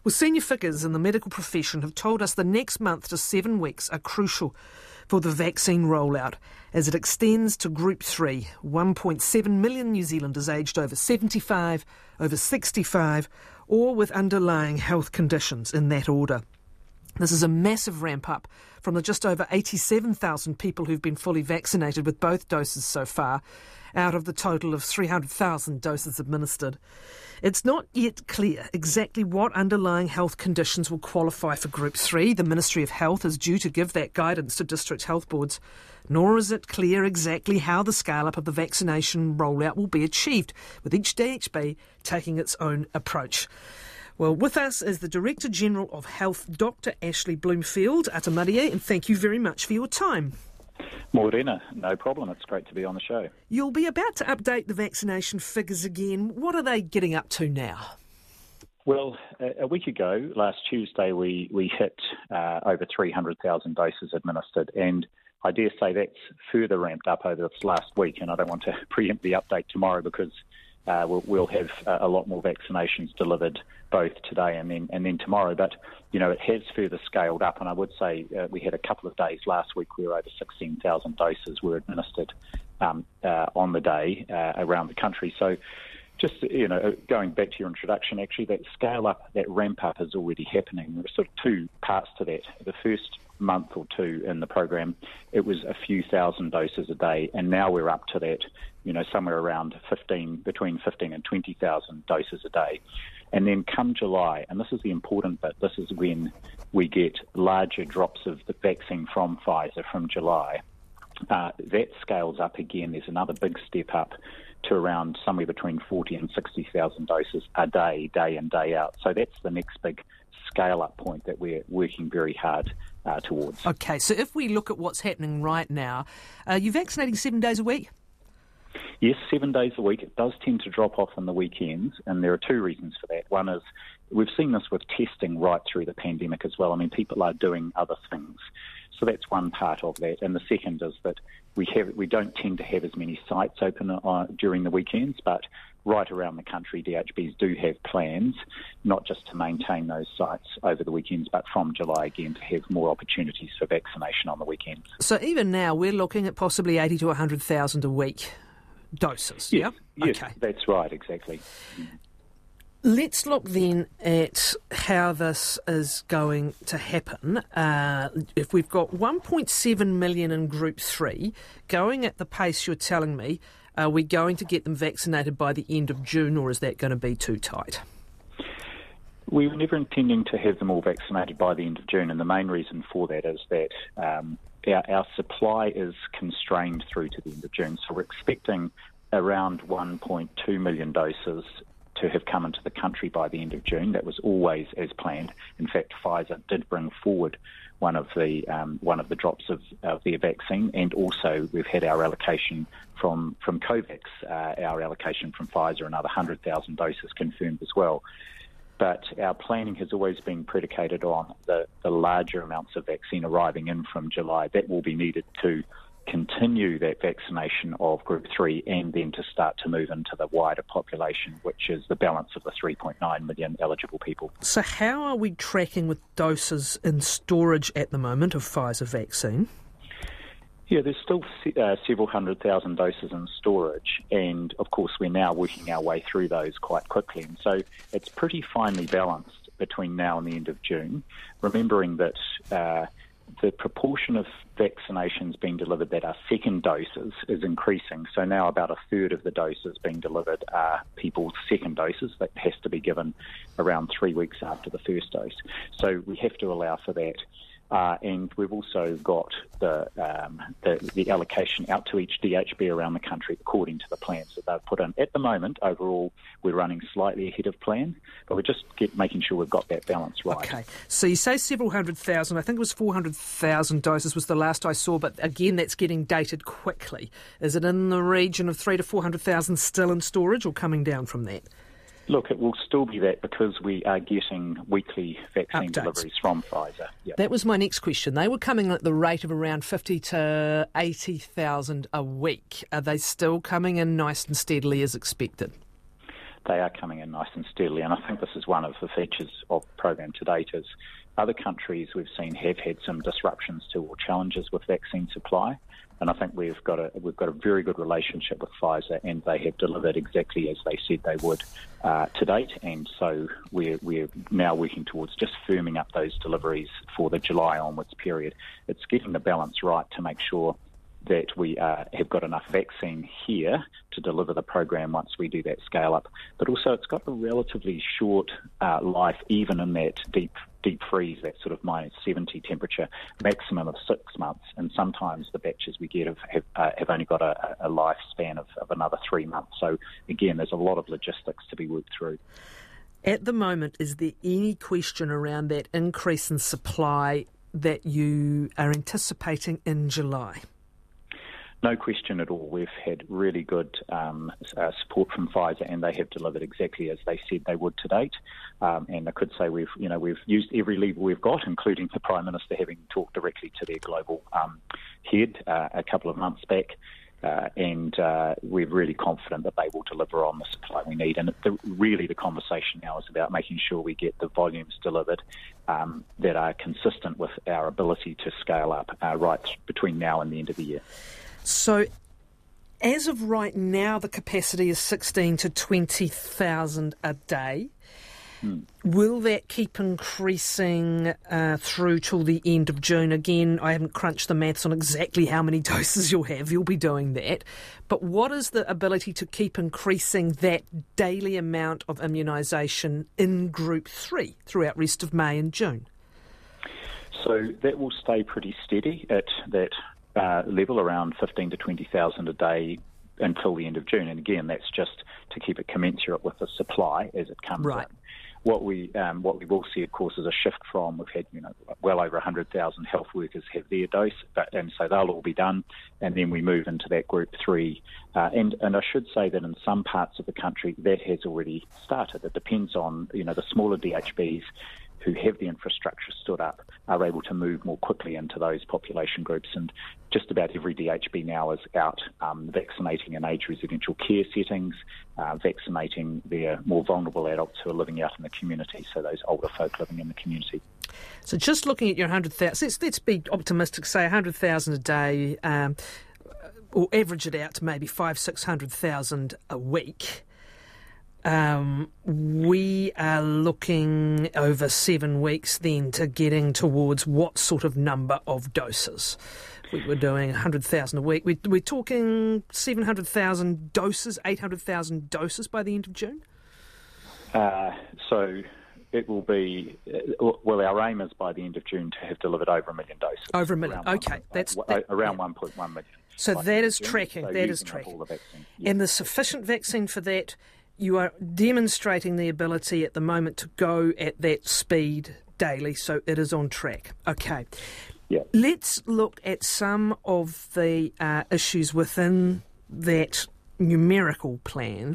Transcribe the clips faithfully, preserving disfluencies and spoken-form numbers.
Well, senior figures in the medical profession have told us the next month to seven weeks are crucial for the vaccine rollout as it extends to Group three. one point seven million New Zealanders aged over seventy-five, over sixty-five, or with underlying health conditions in that order. This is a massive ramp up from the just over eighty-seven thousand people who've been fully vaccinated with both doses so far, out of the total of three hundred thousand doses administered. It's not yet clear exactly what underlying health conditions will qualify for Group three. The Ministry of Health is due to give that guidance to district health boards, nor is it clear exactly how the scale-up of the vaccination rollout will be achieved, with each D H B taking its own approach. Well, with us is the Director General of Health, Doctor Ashley Bloomfield Atamarie, and thank you very much for your time. Morena, no problem. It's great to be on the show. You'll be about to update the vaccination figures again. What are they getting up to now? Well, a, a week ago, last Tuesday, we, we hit uh, over three hundred thousand doses administered, and I dare say that's further ramped up over this last week, and I don't want to preempt the update tomorrow because uh, we'll, we'll have uh, a lot more vaccinations delivered both today and then and then tomorrow. But, you know, it has further scaled up, and I would say uh, we had a couple of days last week where over sixteen thousand doses were administered um, uh, on the day uh, around the country. So just, you know, going back to your introduction, actually, that scale up, that ramp up is already happening. There are sort of two parts to that. The first month or two in the program, it was a few thousand doses a day, and now we're up to that, you know, somewhere around fifteen, between fifteen and twenty thousand doses a day. And then come July, and this is the important bit, this is when we get larger drops of the vaccine from Pfizer from July. Uh, that scales up again. There's another big step up to around somewhere between forty and sixty thousand doses a day, day in, day out. So that's the next big scale-up point that we're working very hard uh, towards. OK, so if we look at what's happening right now, are you vaccinating seven days a week? Yes, seven days a week. It does tend to drop off on the weekends, and there are two reasons for that. One is we've seen this with testing right through the pandemic as well. I mean, people are doing other things. So that's one part of that. And the second is that we have we don't tend to have as many sites open uh, during the weekends, but right around the country, D H Bs do have plans, not just to maintain those sites over the weekends, but from July again to have more opportunities for vaccination on the weekends. So even now, we're looking at possibly eighty to one hundred thousand a week doses, yes, yeah? Yes, okay. That's right, exactly. Let's look then at how this is going to happen. Uh, if we've got one point seven million in Group three, going at the pace you're telling me, are we going to get them vaccinated by the end of June, or is that going to be too tight? We were never intending to have them all vaccinated by the end of June, and the main reason for that is that um, our, our supply is constrained through to the end of June. So we're expecting around one point two million doses to have come into the country by the end of June. That was always as planned. In fact, Pfizer did bring forward one of the um, one of the drops of, of their vaccine, and also we've had our allocation from from COVAX, uh, our allocation from Pfizer, another one hundred thousand doses confirmed as well. But our planning has always been predicated on the, the larger amounts of vaccine arriving in from July. That will be needed to continue that vaccination of Group three and then to start to move into the wider population, which is the balance of the three point nine million eligible people. So how are we tracking with doses in storage at the moment of Pfizer vaccine? Yeah, there's still uh, several hundred thousand doses in storage, and of course we're now working our way through those quite quickly, and so it's pretty finely balanced between now and the end of June, remembering that uh, the proportion of vaccinations being delivered that are second doses is increasing. So now about a third of the doses being delivered are people's second doses that has to be given around three weeks after the first dose. So we have to allow for that. Uh, and we've also got the, um, the the allocation out to each D H B around the country according to the plans that they've put in. At the moment, overall, we're running slightly ahead of plan, but we're just get, making sure we've got that balance right. Okay, so you say several hundred thousand. I think it was four hundred thousand doses was the last I saw, but again, that's getting dated quickly. Is it in the region of three to four hundred thousand still in storage, or coming down from that? Look, it will still be that because we are getting weekly vaccine Updates. deliveries from Pfizer. Yep. That was my next question. They were coming at the rate of around fifty to eighty thousand a week. Are they still coming in nice and steadily as expected? They are coming in nice and steadily, and I think this is one of the features of the program to date is other countries we've seen have had some disruptions to or challenges with vaccine supply, and I think we've got a we've got a very good relationship with Pfizer, and they have delivered exactly as they said they would uh, to date, and so we're we're now working towards just firming up those deliveries for the July onwards period. It's getting the balance right to make sure that we uh, have got enough vaccine here to deliver the program once we do that scale up. But also it's got a relatively short uh, life, even in that deep deep freeze, that sort of minus seventy temperature, maximum of six months. And sometimes the batches we get have, have, uh, have only got a, a lifespan of, of another three months. So again, there's a lot of logistics to be worked through. At the moment, is there any question around that increase in supply that you are anticipating in July? No question at all. We've had really good um, uh, support from Pfizer, and they have delivered exactly as they said they would to date. Um, and I could say we've, you know, we've used every lever we've got, including the Prime Minister having talked directly to their global um, head uh, a couple of months back. Uh, and uh, we're really confident that they will deliver on the supply we need. And the, really the conversation now is about making sure we get the volumes delivered um, that are consistent with our ability to scale up uh, right between now and the end of the year. So, as of right now, the capacity is sixteen to twenty thousand a day. Hmm. Will that keep increasing uh, through till the end of June? Again, I haven't crunched the maths on exactly how many doses you'll have. You'll be doing that. But what is the ability to keep increasing that daily amount of immunisation in Group three throughout the rest of May and June? So that will stay pretty steady at that Uh, level around fifteen to twenty thousand a day until the end of June. And again, that's just to keep it commensurate with the supply as it comes right. in. What we um, what we will see, of course, is a shift from, we've had, you know, well over one hundred thousand health workers have their dose, but, and so they'll all be done, and then we move into that group three. Uh, and, and I should say that in some parts of the country, that has already started. It depends on, you know, the smaller D H Bs who have the infrastructure stood up are able to move more quickly into those population groups. And just about every D H B now is out um, vaccinating in aged residential care settings, uh, vaccinating their more vulnerable adults who are living out in the community, so those older folk living in the community. So just looking at your one hundred thousand, let's, let's be optimistic, say one hundred thousand a day, um, or average it out to maybe five, six hundred thousand a week. Um, we are looking over seven weeks then to getting towards what sort of number of doses? We were doing one hundred thousand a week. We, we're talking seven hundred thousand doses, eight hundred thousand doses by the end of June? Uh, so it will be, well, our aim is by the end of June to have delivered over a million doses. Over a million, okay. One, that's uh, that, Around yeah. one point one million. So that is tracking, so that is tracking. The yeah. And there's sufficient vaccine for that. You are demonstrating the ability at the moment to go at that speed daily, so it is on track. Okay. Yeah. Let's look at some of the uh, issues within that numerical plan.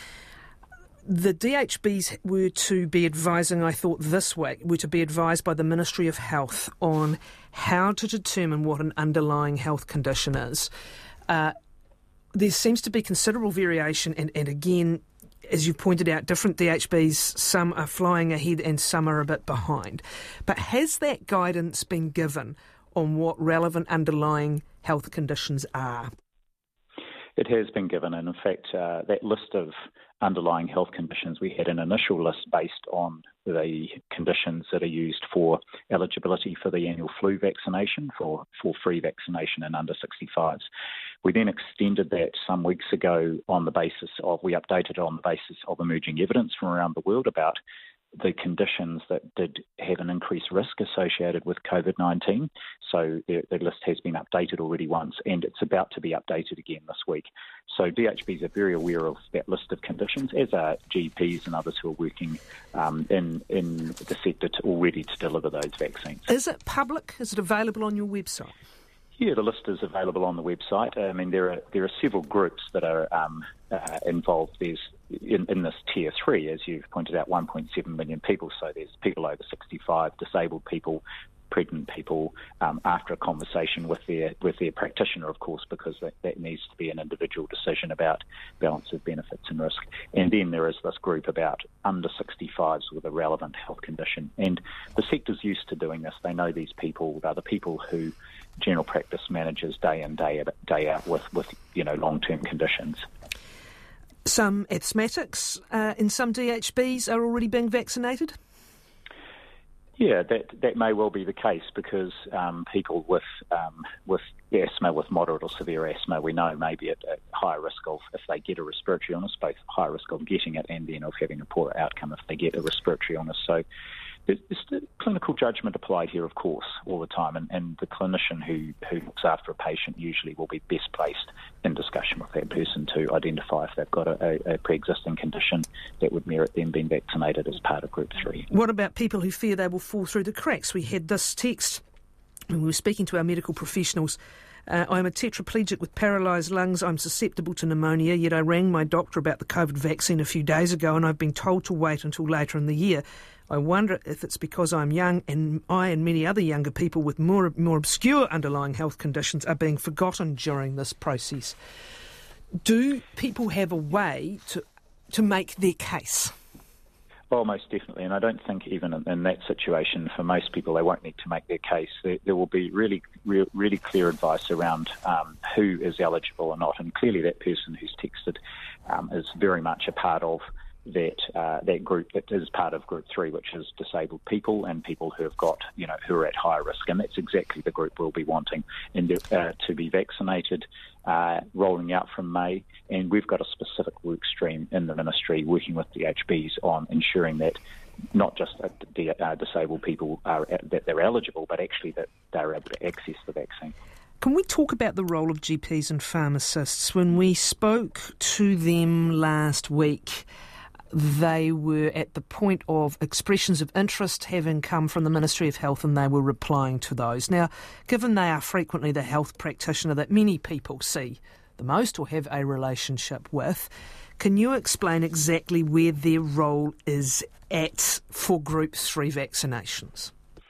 The D H Bs were to be advising, I thought this week, were to be advised by the Ministry of Health on how to determine what an underlying health condition is. Uh, there seems to be considerable variation, and, and again, as you pointed out, different D H Bs, some are flying ahead and some are a bit behind. But has that guidance been given on what relevant underlying health conditions are? It has been given, and in fact, uh, that list of underlying health conditions, we had an initial list based on the conditions that are used for eligibility for the annual flu vaccination, for, for free vaccination in under sixty-fives. We then extended that some weeks ago on the basis of, we updated it on the basis of emerging evidence from around the world about the conditions that did have an increased risk associated with COVID nineteen. So the, the list has been updated already once, and it's about to be updated again this week. So D H Bs are very aware of that list of conditions, as are G Ps and others who are working um, in, in the sector to, already to deliver those vaccines. Is it public? Is it available on your website? Yeah, the list is available on the website. I mean, there are there are several groups that are um, uh, involved. There's in, in this tier three, as you've pointed out, one point seven million people. So there's people over sixty-five, disabled people, pregnant people um, after a conversation with their with their practitioner, of course, because that, that needs to be an individual decision about balance of benefits and risk. And then there is this group about under sixty-fives with a relevant health condition. And the sector's used to doing this. They know these people. They're the people who general practice managers day in, day out, day out with, with you know, long-term conditions. Some asthmatics uh, in some D H Bs are already being vaccinated? Yeah, that that may well be the case because um, people with um, with asthma, with moderate or severe asthma, we know may be at, at higher risk of, if they get a respiratory illness, both higher risk of getting it and then of having a poorer outcome if they get a respiratory illness. So there's the clinical judgment applied here, of course, all the time, and, and the clinician who, who looks after a patient usually will be best placed in discussion with that person to identify if they've got a, a, a pre-existing condition that would merit them being vaccinated as part of Group three. What about people who fear they will fall through the cracks? We had this text when we were speaking to our medical professionals. Uh, I'm a tetraplegic with paralysed lungs. I'm susceptible to pneumonia, yet I rang my doctor about the COVID vaccine a few days ago and I've been told to wait until later in the year. I wonder if it's because I'm young and I and many other younger people with more more obscure underlying health conditions are being forgotten during this process. Do people have a way to to make their case? Well, most definitely, and I don't think even in, in that situation, for most people, they won't need to make their case. There, there will be really, re- really clear advice around um, who is eligible or not, and clearly that person who's texted um, is very much a part of that uh, that group that is part of Group three, which is disabled people and people who have got, you know, who are at high risk, and that's exactly the group we'll be wanting and uh, to be vaccinated, uh, rolling out from May. And we've got a specific work stream in the ministry working with D H Bs on ensuring that not just uh, the uh, disabled people are that they're eligible, but actually that they're able to access the vaccine. Can we talk about the role of G Ps and pharmacists? When we spoke to them last week, they were at the point of expressions of interest having come from the Ministry of Health, and they were replying to those. Now, given they are frequently the health practitioner that many people see the most or have a relationship with, can you explain exactly where their role is at for Group three vaccinations?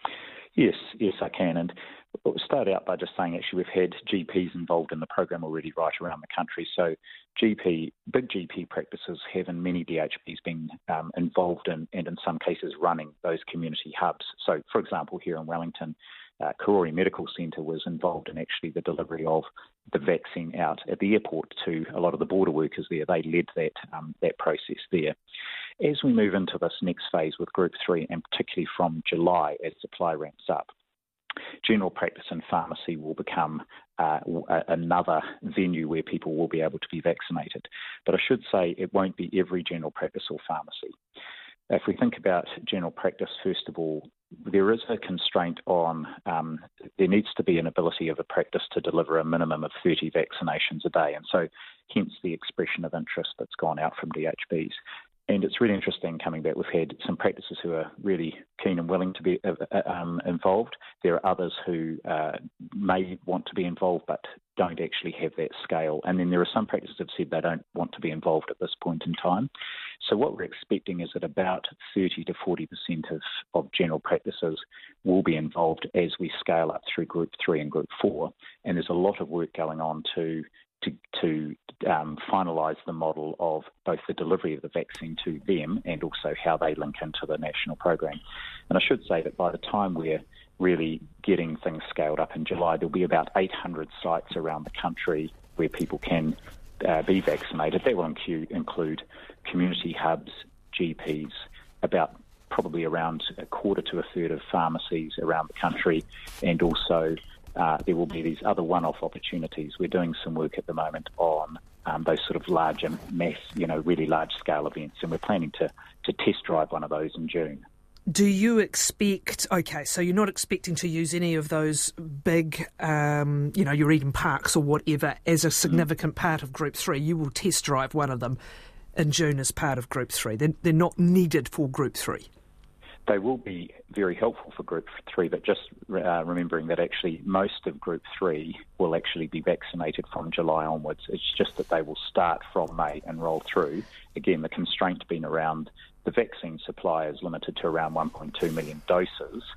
Yes, yes, I can. And we'll start out by just saying actually we've had G Ps involved in the program already right around the country. So G P, big G P practices have in many D H Bs been um, involved in, and in some cases running those community hubs. So, for example, here in Wellington, uh, Karori Medical Centre was involved in actually the delivery of the vaccine out at the airport to a lot of the border workers there. They led that um, that process there. As we move into this next phase with Group three, and particularly from July as supply ramps up, general practice and pharmacy will become uh, another venue where people will be able to be vaccinated. But I should say it won't be every general practice or pharmacy. If we think about general practice, first of all, there is a constraint on, um, there needs to be an ability of a practice to deliver a minimum of thirty vaccinations a day. And so hence the expression of interest that's gone out from D H Bs. And it's really interesting coming back. We've had some practices who are really keen and willing to be uh, um, involved. There are others who uh, may want to be involved but don't actually have that scale. And then there are some practices that have said they don't want to be involved at this point in time. So what we're expecting is that about thirty to forty percent of, of general practices will be involved as we scale up through Group three and Group four. And there's a lot of work going on to to, to um, finalise the model of both the delivery of the vaccine to them and also how they link into the national program. And I should say that by the time we're really getting things scaled up in July, there'll be about eight hundred sites around the country where people can uh, be vaccinated. That will include, include community hubs, G Ps, about probably around a quarter to a third of pharmacies around the country, and also Uh, there will be these other one-off opportunities. We're doing some work at the moment on um, those sort of larger mass, you know, really large-scale events, and we're planning to, to test drive one of those in June. Do you expect, okay, so you're not expecting to use any of those big, um, you know, your Eden Parks or whatever as a significant mm. part of Group three. You will test drive one of them in June as part of Group three. They're, they're not needed for Group three. They will be very helpful for Group three, but just uh, remembering that actually most of Group three will actually be vaccinated from July onwards. It's just that they will start from May and roll through. Again, the constraint being around the vaccine supply is limited to around one point two million doses,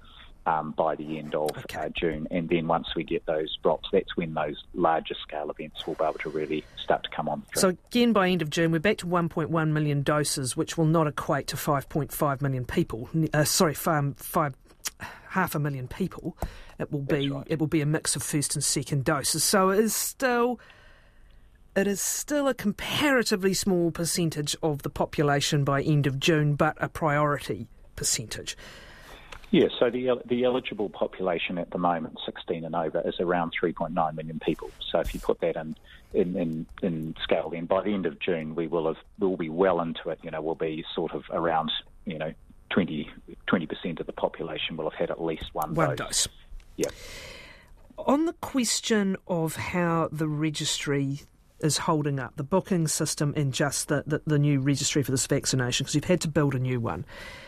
um, by the end of okay. uh, June. And then once we get those drops, that's when those larger scale events will be able to really start to come on through. So again, by end of June, we're back to one point one million doses, which will not equate to five point five million people. Uh, sorry, five, five, half a million people. It will be right. it will be a mix of first and second doses. So it is still it is still a comparatively small percentage of the population by end of June, but a priority percentage. Yeah, so the the eligible population at the moment, sixteen and over, is around three point nine million people. So if you put that in in, in, in scale, then by the end of June, we will have we'll be well into it. You know, we'll be sort of around you know twenty percent of the population will have had at least one, one dose. dose. Yeah. On the question of how the registry is holding up, the booking system and just the, the, the new registry for this vaccination, because you've had to build a new one.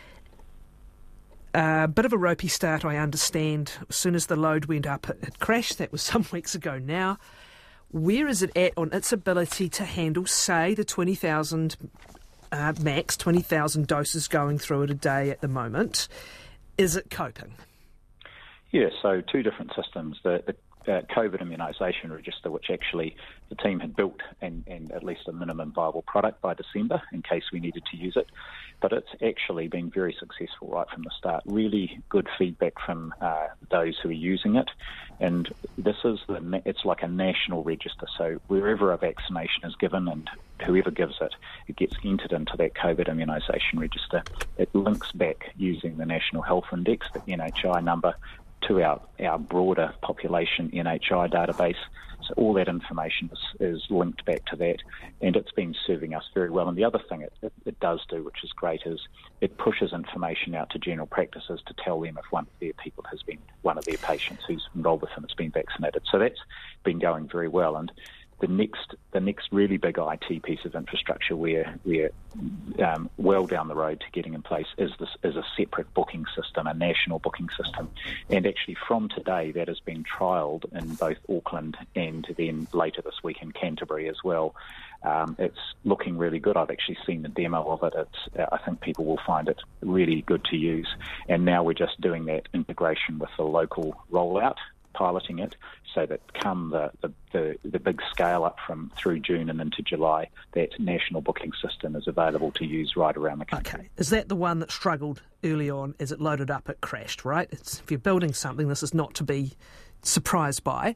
A uh, bit of a ropey start, I understand. As soon as the load went up, it, it crashed. That was some weeks ago now. Where is it at on its ability to handle, say, the twenty thousand uh, max, twenty thousand doses going through it a day at the moment? Is it coping? Yeah, so two different systems. The, the uh, COVID immunisation register, which actually the team had built and, and at least a minimum viable product by December in case we needed to use it. But it's actually been very successful right from the start. Really good feedback from uh, those who are using it. And this is the, it's like a national register. So wherever a vaccination is given and whoever gives it, it gets entered into that COVID immunisation register. It links back using the National Health Index, the N H I number, to our, our broader population N H I database. So all that information is, is linked back to that, and it's been serving us very well. And the other thing it, it, it does do, which is great, is it pushes information out to general practices to tell them if one of their people has been, one of their patients who's enrolled with them has been vaccinated. So that's been going very well. And the next the next really big I T piece of infrastructure we're, we're um, well down the road to getting in place is this is a separate booking system, a national booking system. And actually from today that has been trialled in both Auckland and then later this week in Canterbury as well. Um, it's looking really good. I've actually seen the demo of it. It's, uh, I think people will find it really good to use. And now we're just doing that integration with the local rollout, piloting it, so that come the, the, the, the big scale up from through June and into July, that national booking system is available to use right around the country. Okay. Is that the one that struggled early on? As it loaded up, it crashed, right? It's, if you're building something, this is not to be surprised by,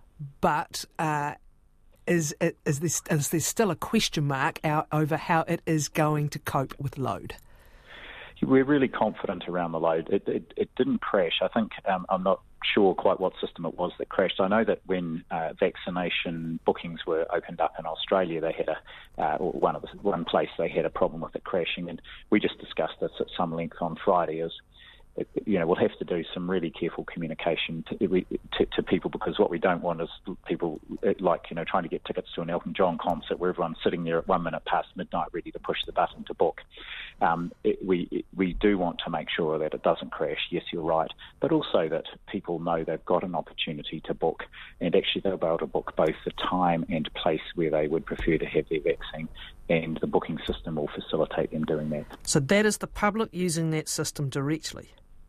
but uh, is, is, this, is there still a question mark out over how it is going to cope with load? We're really confident around the load. It, it, it didn't crash. I think um, I'm not sure quite what system it was that crashed. I know that when uh, vaccination bookings were opened up in Australia, they had a uh, or one of the, one place they had a problem with it crashing, and we just discussed this at some length on Friday. Is you know, we'll have to do some really careful communication to, to, to people, because what we don't want is people like, you know, trying to get tickets to an Elton John concert where everyone's sitting there at one minute past midnight ready to push the button to book. Um, it, we it, we do want to make sure that it doesn't crash, yes, you're right, but also that people know they've got an opportunity to book, and actually they'll be able to book both the time and place where they would prefer to have their vaccine, and the booking system will facilitate them doing that. So that is the public using that system directly?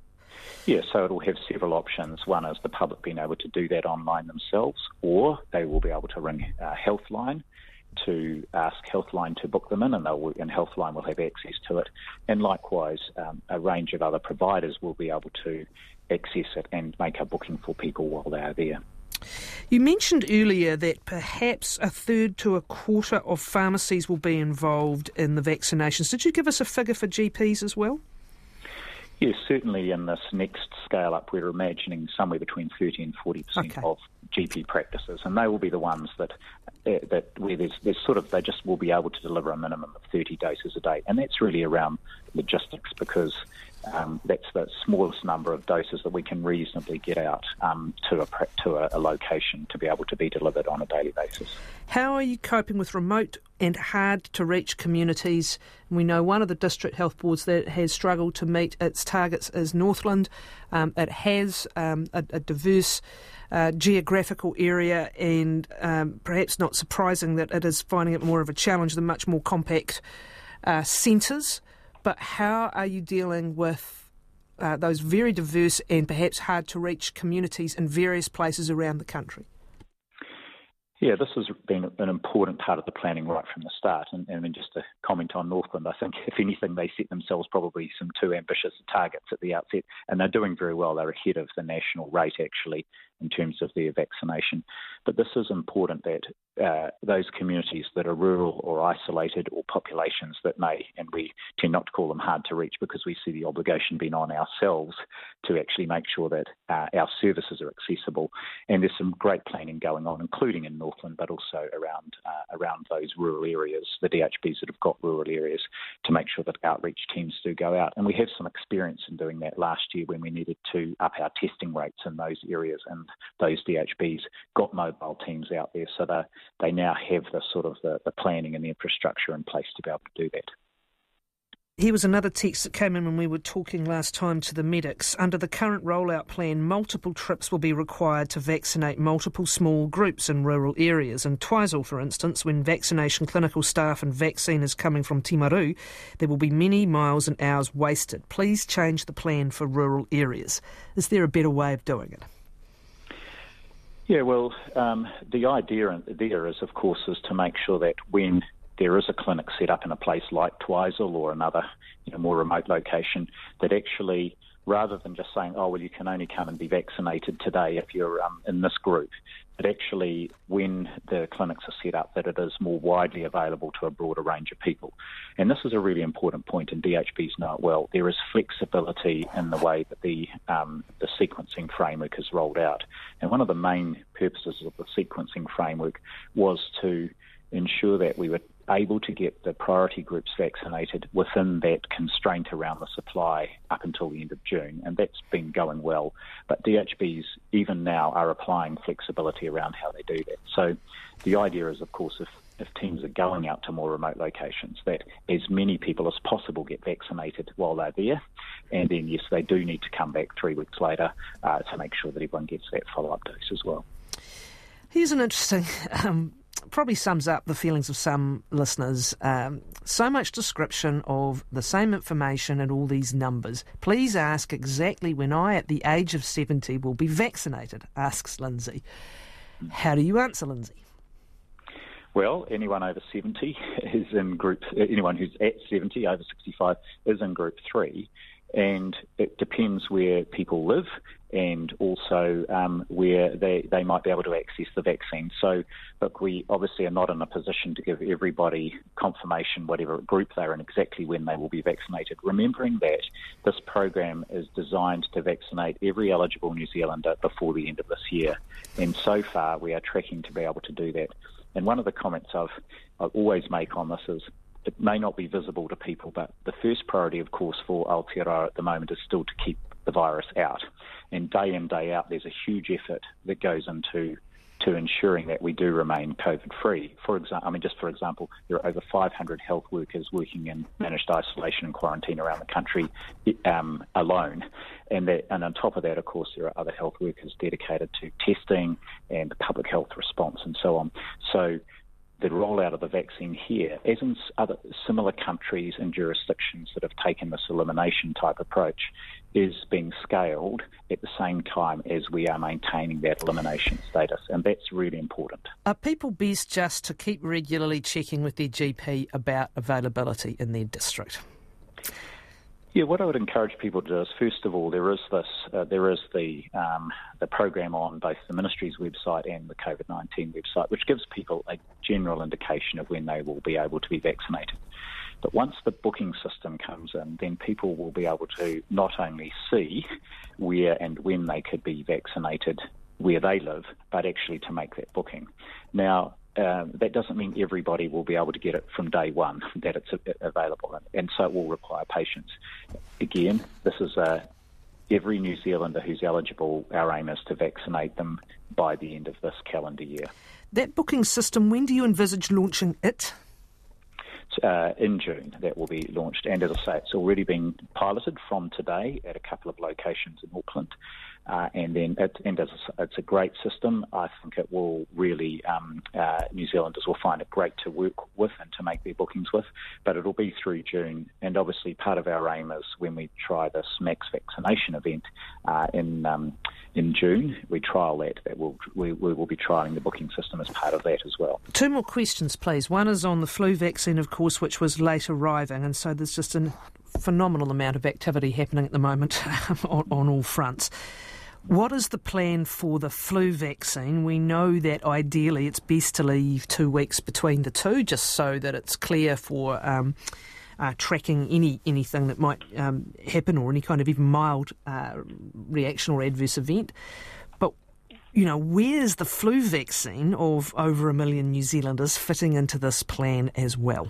Yeah, so it'll have several options. One is the public being able to do that online themselves, or they will be able to ring uh, Healthline to ask Healthline to book them in, and, they'll, and Healthline will have access to it. And likewise, um, a range of other providers will be able to access it and make a booking for people while they are there. You mentioned earlier that perhaps a third to a quarter of pharmacies will be involved in the vaccinations. Did you give us a figure for G Ps as well? Yes, certainly in this next scale up, we're imagining somewhere between thirty and forty percent okay. of G P practices, and they will be the ones that uh, that where there's, there's sort of they just will be able to deliver a minimum of thirty doses a day, and that's really around logistics, because um, that's the smallest number of doses that we can reasonably get out um, to a to a, a location to be able to be delivered on a daily basis. How are you coping with remote and hard to reach communities? We know one of the district health boards that has struggled to meet its targets is Northland. Um, it has um, a, a diverse uh, geographical area, and um, perhaps not surprising that it is finding it more of a challenge than much more compact uh, centres. But how are you dealing with uh, those very diverse and perhaps hard-to-reach communities in various places around the country? Yeah, this has been an important part of the planning right from the start. And, and just to comment on Northland, I think, if anything, they set themselves probably some too ambitious targets at the outset, and they're doing very well. They're ahead of the national rate, actually, in terms of their vaccination. But this is important that uh, those communities that are rural or isolated, or populations that may, and we tend not to call them hard to reach because we see the obligation being on ourselves to actually make sure that uh, our services are accessible. And there's some great planning going on, including in Northland, but also around uh, around those rural areas, the D H Bs that have got rural areas, to make sure that outreach teams do go out. And we have some experience in doing that last year when we needed to up our testing rates in those areas, and those D H Bs got mobile teams out there, so they they now have the sort of the, the planning and the infrastructure in place to be able to do that. Here was another text that came in when we were talking last time to the medics. Under the current rollout plan, multiple trips will be required to vaccinate multiple small groups in rural areas. In Twizel, for instance, when vaccination clinical staff and vaccine is coming from Timaru, there will be many miles and hours wasted. Please change the plan for rural areas. Is there a better way of doing it? Yeah, well, um, the idea there is, of course, is to make sure that when there is a clinic set up in a place like Twizel or another, you know, more remote location, that actually, rather than just saying, oh, well, you can only come and be vaccinated today if you're um, in this group, that actually, when the clinics are set up, that it is more widely available to a broader range of people. And this is a really important point, and D H Bs know it well. There is flexibility in the way that the um, the sequencing framework is rolled out. And one of the main purposes of the sequencing framework was to ensure that we were able to get the priority groups vaccinated within that constraint around the supply up until the end of June, and that's been going well. But D H Bs, even now, are applying flexibility around how they do that. So the idea is, of course, if, if teams are going out to more remote locations, that as many people as possible get vaccinated while they're there, and then, yes, they do need to come back three weeks later uh, to make sure that everyone gets that follow-up dose as well. Here's an interesting... Um probably sums up the feelings of some listeners. Um, so much description of the same information and all these numbers. Please ask exactly when I, at the age of seventy, will be vaccinated, asks Lindsay. How do you answer, Lindsay? Well, anyone over seventy is in group, anyone who's at seventy, over sixty-five, is in group three. And it depends where people live and also um, where they, they might be able to access the vaccine. So, look, we obviously are not in a position to give everybody confirmation, whatever group they're in, exactly when they will be vaccinated, remembering that this program is designed to vaccinate every eligible New Zealander before the end of this year. And so far, we are tracking to be able to do that. And one of the comments I've, I always make on this is, it may not be visible to people, but the first priority, of course, for Aotearoa at the moment is still to keep the virus out. And day in, day out, there's a huge effort that goes into to ensuring that we do remain COVID-free. For example, I mean, just for example, there are over five hundred health workers working in managed isolation and quarantine around the country um, alone. And, that, and on top of that, of course, there are other health workers dedicated to testing and public health response and so on. So the rollout of the vaccine here, as in other similar countries and jurisdictions that have taken this elimination type approach, is being scaled at the same time as we are maintaining that elimination status, and that's really important. Are people best just to keep regularly checking with their G P about availability in their district? Yeah, what I would encourage people to do is, first of all, there is this, uh, there is the um, the program on both the Ministry's website and the COVID nineteen website, which gives people a general indication of when they will be able to be vaccinated. But once the booking system comes in, then people will be able to not only see where and when they could be vaccinated where they live, but actually to make that booking. Now, Um, that doesn't mean everybody will be able to get it from day one, that it's available, and so it will require patience. Again, this is a, every New Zealander who's eligible, our aim is to vaccinate them by the end of this calendar year. That booking system, when do you envisage launching it? Uh, in June, that will be launched. And as I say, it's already been piloted from today at a couple of locations in Auckland. Uh, and then it, and it's, it's a great system. I think it will really, um, uh, New Zealanders will find it great to work with and to make their bookings with, but it'll be through June. And obviously part of our aim is when we try this max vaccination event uh, in um, in June, we trial that, that we'll, we, we will be trialling the booking system as part of that as well. Two more questions, please. One is on the flu vaccine, of course, which was late arriving, and so there's just a phenomenal amount of activity happening at the moment on, on all fronts. What is the plan for the flu vaccine? We know that ideally it's best to leave two weeks between the two, just so that it's clear for um, uh, tracking any anything that might um, happen, or any kind of even mild uh, reaction or adverse event. But, you know, where's the flu vaccine of over a million New Zealanders fitting into this plan as well?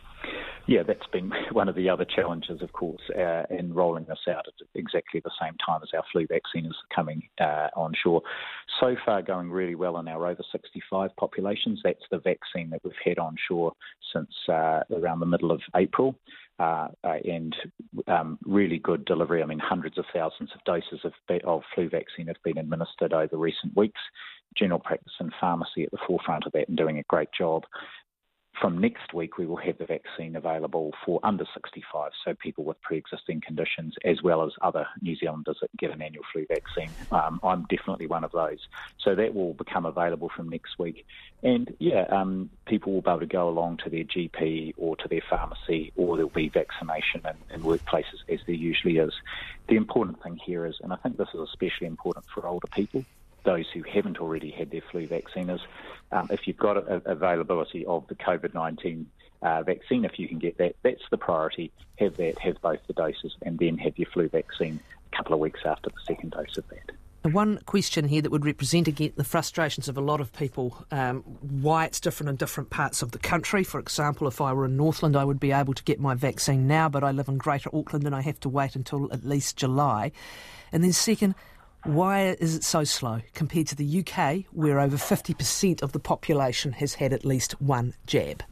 Yeah, that's been one of the other challenges, of course, uh, in rolling this out at exactly the same time as our flu vaccine is coming uh, onshore. So far, going really well in our over sixty-five populations. That's the vaccine that we've had onshore since uh, around the middle of April. Uh, uh, and um, really good delivery. I mean, hundreds of thousands of doses of, of flu vaccine have been administered over recent weeks. General practice and pharmacy at the forefront of that and doing a great job. From next week, we will have the vaccine available for under sixty-five, so people with pre-existing conditions, as well as other New Zealanders that get an annual flu vaccine. Um, I'm definitely one of those. So that will become available from next week. And, yeah, um, people will be able to go along to their G P or to their pharmacy, or there'll be vaccination in, in workplaces, as there usually is. The important thing here is, and I think this is especially important for older people, those who haven't already had their flu vaccine, is um, if you've got a, a availability of the COVID nineteen uh, vaccine, if you can get that, that's the priority. Have that, have both the doses, and then have your flu vaccine a couple of weeks after the second dose of that. One question here that would represent again the frustrations of a lot of people, um, why it's different in different parts of the country. For example, if I were in Northland, I would be able to get my vaccine now, but I live in Greater Auckland and I have to wait until at least July. And then second, why is it so slow compared to the U K, where over fifty percent of the population has had at least one jab?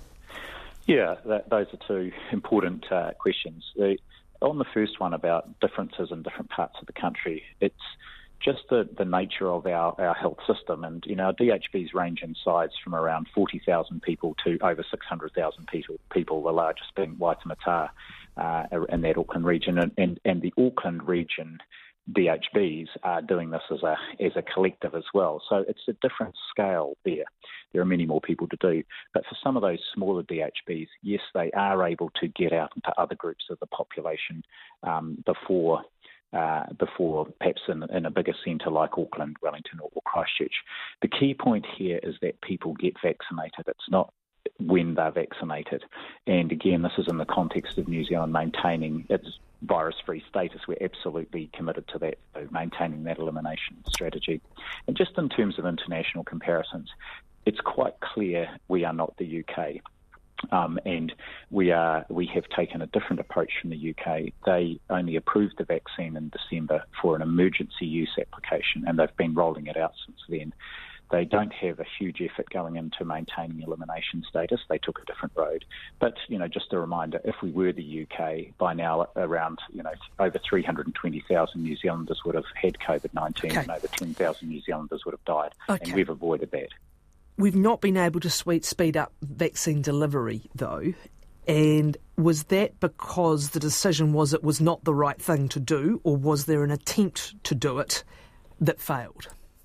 Yeah, that, those are two important uh, questions. The, on the first one about differences in different parts of the country, it's just the, the nature of our, our health system. And, you know, our D H Bs range in size from around forty thousand people to over six hundred thousand people, people, the largest being Waitemata uh, in that Auckland region. And, and, and the Auckland region D H Bs are doing this as a as a collective as well. So it's a different scale there. There are many more people to do. But for some of those smaller D H Bs, yes, they are able to get out into other groups of the population um, before uh, before perhaps in, in a bigger centre like Auckland, Wellington or Christchurch. The key point here is that people get vaccinated. It's not when they're vaccinated. And again, this is in the context of New Zealand maintaining its virus-free status. We're absolutely committed to that, so maintaining that elimination strategy. And just in terms of international comparisons, it's quite clear we are not the U K. Um, and we are we have taken a different approach from the U K. They only approved the vaccine in December for an emergency use application, and they've been rolling it out since then. They don't have a huge effort going into maintaining elimination status. They took a different road. But, you know, just a reminder, if we were the U K, by now around, you know, over three hundred twenty thousand New Zealanders would have had COVID nineteen, okay, and over ten thousand New Zealanders would have died. Okay. And we've avoided that. We've not been able to speed up vaccine delivery, though. And was that because the decision was it was not the right thing to do, or was there an attempt to do it that failed?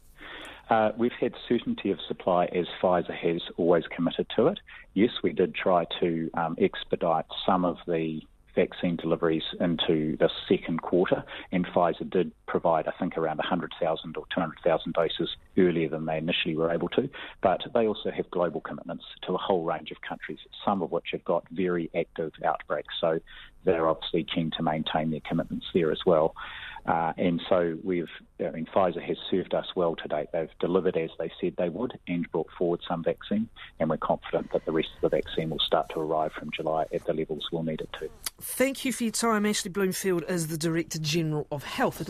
Uh, we've had certainty of supply, as Pfizer has always committed to it. Yes, we did try to um, expedite some of the vaccine deliveries into the second quarter, and Pfizer did provide, I think, around one hundred thousand or two hundred thousand doses earlier than they initially were able to. But they also have global commitments to a whole range of countries, some of which have got very active outbreaks. So they're obviously keen to maintain their commitments there as well. Uh, and so we've, I mean, Pfizer has served us well to date. They've delivered as they said they would and brought forward some vaccine, and we're confident that the rest of the vaccine will start to arrive from July at the levels we'll need it to. Thank you for your time. Ashley Bloomfield is the Director General of Health.